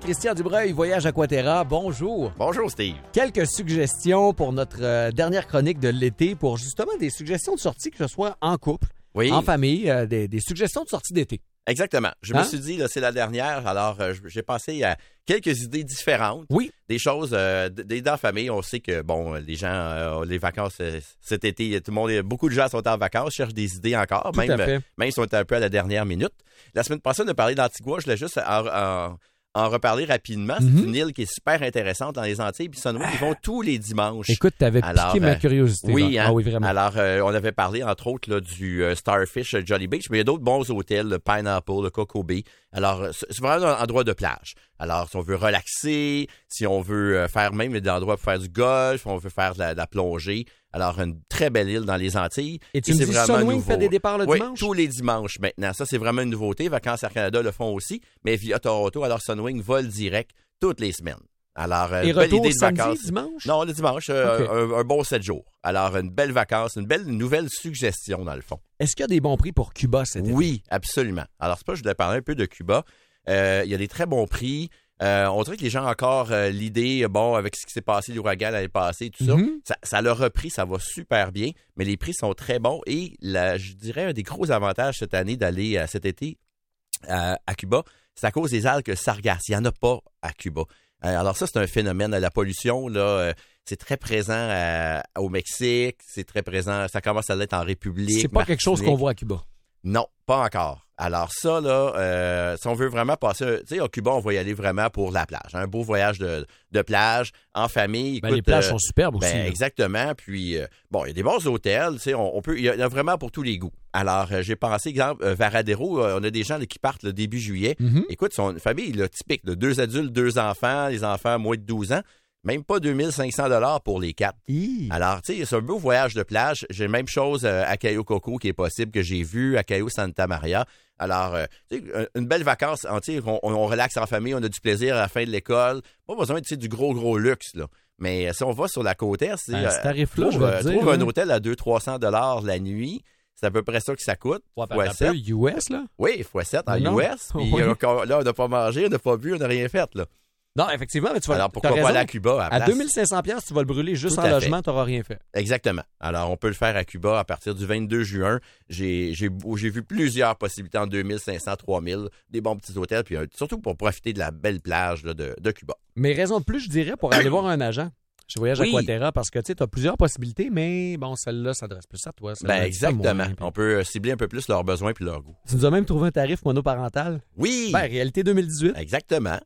Christian Dubreuil, Voyage Aquaterra. Bonjour. Bonjour, Steve. Quelques suggestions pour notre dernière chronique de l'été, pour justement des suggestions de sortie, que ce soit en couple, en famille, des suggestions de sortie d'été. Exactement. Je me suis dit, là, c'est la dernière, alors j'ai pensé à quelques idées différentes. Oui. Des choses, dans la famille, on sait que, bon, les gens, les vacances cet été, tout le monde, beaucoup de gens sont en vacances, cherchent des idées encore, même ils sont un peu à la dernière minute. La semaine passée, on a parlé d'Antigua, je voulais juste en reparler rapidement. C'est une île qui est super intéressante dans les Antilles. Puis Sunwing, ils vont tous les dimanches. Écoute, t'avais piqué ma curiosité. Oui, hein? Ah oui, vraiment. Alors, on avait parlé, entre autres, là, du Starfish Jolly Beach, mais il y a d'autres bons hôtels, le Pineapple, le Coco Bay. Alors, c'est vraiment un endroit de plage. Alors, si on veut relaxer, si on veut faire même des endroits pour faire du golf, on veut faire de la plongée. Alors, une très belle île dans les Antilles. Et tu me dis, Sunwing fait des départs le dimanche? Oui, tous les dimanches maintenant. Ça, c'est vraiment une nouveauté. Vacances Air Canada le font aussi, mais via Toronto. Alors, Sunwing vole direct toutes les semaines. Alors, et belle retour idée de samedi, vacances. dimanche? Non, le dimanche, un bon 7 jours. Alors, une belle vacance, une belle nouvelle suggestion, dans le fond. Est-ce qu'il y a des bons prix pour Cuba cet été? Oui, absolument. Alors, c'est pas que je voulais parler un peu de Cuba. Il y a des très bons prix. On dirait que les gens ont encore l'idée, bon, avec ce qui s'est passé, l'ouragan l'année passée, tout ça leur a pris, ça va super bien, mais les prix sont très bons et je dirais un des gros avantages cette année d'aller cet été à Cuba, c'est à cause des algues sargasses. Il n'y en a pas à Cuba. Alors ça, c'est un phénomène. La pollution, là, c'est très présent au Mexique, c'est très présent, ça commence à l'être en République. C'est pas quelque chose qu'on voit à Cuba. Non, pas encore. Alors ça, là, si on veut vraiment passer... Tu sais, à Cuba, on va y aller vraiment pour la plage. Un beau voyage de plage en famille. Écoute, les plages sont superbes aussi. Exactement. Puis, bon, il y a des bons hôtels. Tu sais, il y en a vraiment pour tous les goûts. Alors, j'ai pensé, exemple, Varadero, on a des gens là, qui partent le début juillet. Écoute, c'est une famille là, typique, de 2 adultes, 2 enfants, les enfants moins de 12 ans. Même pas 2500 $ pour les 4. Alors, tu sais, c'est un beau voyage de plage. J'ai la même chose à Cayo Coco qui est possible, que j'ai vu à Cayo Santa Maria. Alors, tu sais, une belle vacance entière. On relaxe en famille, on a du plaisir à la fin de l'école. Pas besoin de du gros luxe, là. Mais si on va sur la côte est, c'est... ce tarif-là, je vais te dire. Trouve un hôtel à 200-300 $ la nuit. C'est à peu près ça que ça coûte. Un peu US, là? Oui, x7 en US. Puis là, on n'a pas mangé, on n'a pas bu, on n'a rien fait, là. Non, effectivement, mais tu vas... Alors, pourquoi pas aller à Cuba à 2500 $, tu vas le brûler juste en logement, tu n'auras rien fait. Exactement. Alors, on peut le faire à Cuba à partir du 22 juin. J'ai vu plusieurs possibilités en 2500, 3000, des bons petits hôtels, puis surtout pour profiter de la belle plage là, de Cuba. Mais raison de plus, je dirais, pour aller voir un agent. Je voyage Aquaterra parce que tu as plusieurs possibilités, mais bon, celle-là s'adresse plus à toi. Exactement. On peut cibler un peu plus leurs besoins puis leurs goûts. Tu nous as même trouvé un tarif monoparental? Oui! Réalité 2018. Exactement.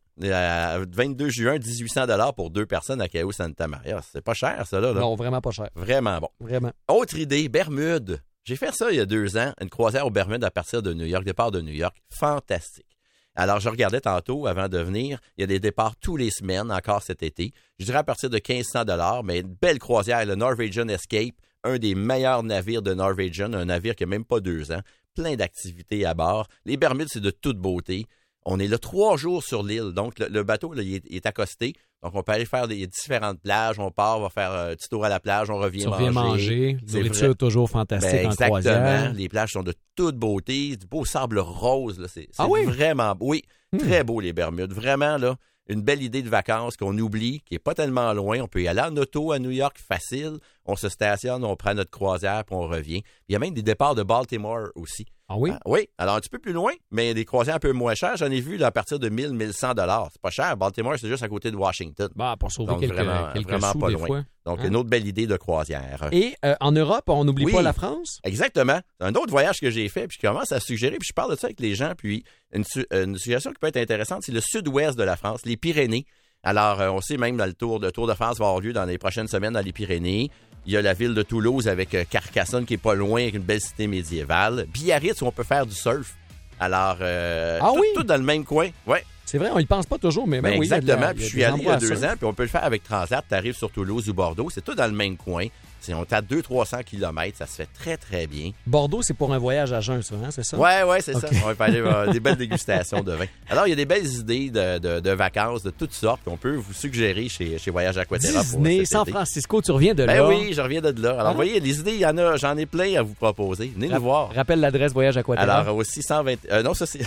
22 juin, 1800 $ pour 2 personnes à Cayo Santa Maria. C'est pas cher, ça, là. Non, vraiment pas cher. Vraiment bon. Vraiment. Autre idée, Bermude. J'ai fait ça il y a 2 ans, une croisière aux Bermudes à partir de New York, départ de New York. Fantastique. Alors, je regardais tantôt, avant de venir, il y a des départs tous les semaines, encore cet été. Je dirais à partir de 1500 $, mais une belle croisière, le Norwegian Escape, un des meilleurs navires de Norwegian, un navire qui n'a même pas 2 ans, plein d'activités à bord. Les Bermudes, c'est de toute beauté. On est là 3 jours sur l'île, donc le bateau, là, il est accosté. Donc, on peut aller faire des différentes plages. On part, on va faire un petit tour à la plage, on revient manger. Nourriture toujours fantastique en croisière. Exactement. Les plages sont de toute beauté, du beau sable rose. Là. C'est vraiment beau. Oui, très beau les Bermudes. Vraiment, là, une belle idée de vacances qu'on oublie, qui est pas tellement loin. On peut y aller en auto à New York, facile. On se stationne, on prend notre croisière, puis on revient. Il y a même des départs de Baltimore aussi. Ah oui? Oui. Alors, un petit peu plus loin, mais des croisières un peu moins chères. J'en ai vu là, à partir de 1100 $. C'est pas cher. Baltimore, c'est juste à côté de Washington. Pour sauver quelques vraiment sous pas des loin. fois. Donc, une autre belle idée de croisière. Et en Europe, on n'oublie pas la France? Exactement. C'est un autre voyage que j'ai fait, puis je commence à suggérer, puis je parle de ça avec les gens, puis une suggestion qui peut être intéressante, c'est le sud-ouest de la France, les Pyrénées. Alors, on sait même dans le Tour de France va avoir lieu dans les prochaines semaines dans les Pyrénées. Il y a la ville de Toulouse avec Carcassonne qui est pas loin, avec une belle cité médiévale. Biarritz où on peut faire du surf. Alors, tout dans le même coin. Ouais. C'est vrai, on y pense pas toujours, mais oui. Exactement. Puis je suis allé il y a 2 ans, puis on peut le faire avec Transat. Tu arrives sur Toulouse ou Bordeaux, c'est tout dans le même coin. On est à 200-300 km, ça se fait très, très bien. Bordeaux, c'est pour un voyage à jeun, ça, hein, c'est ça? Oui, c'est ça. On va aller des belles dégustations de vin. Alors, il y a des belles idées de vacances de toutes sortes qu'on peut vous suggérer chez Voyage Aquaterra. Disney, San Francisco, tu reviens de là? Oui, je reviens de là. Alors, vous voyez, les idées, il y en a, j'en ai plein à vous proposer. Venez nous voir. Rappelle l'adresse Voyage Aquaterra. Alors, au 620... non, ça, c'est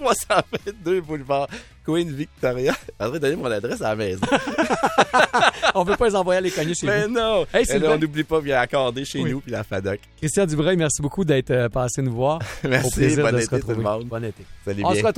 322 boulevard Queen Victoria. André, donnez mon adresse à la maison. On peut pas les envoyer à les cogner chez Mais vous. non! Hey, on n'oublie pas, bien accorder chez nous puis la FADOC. Christian Dubreuil, merci beaucoup d'être passé nous voir. Merci, Au plaisir bon de été se retrouver. tout le monde. Bon été. Salut On bien. se retrouve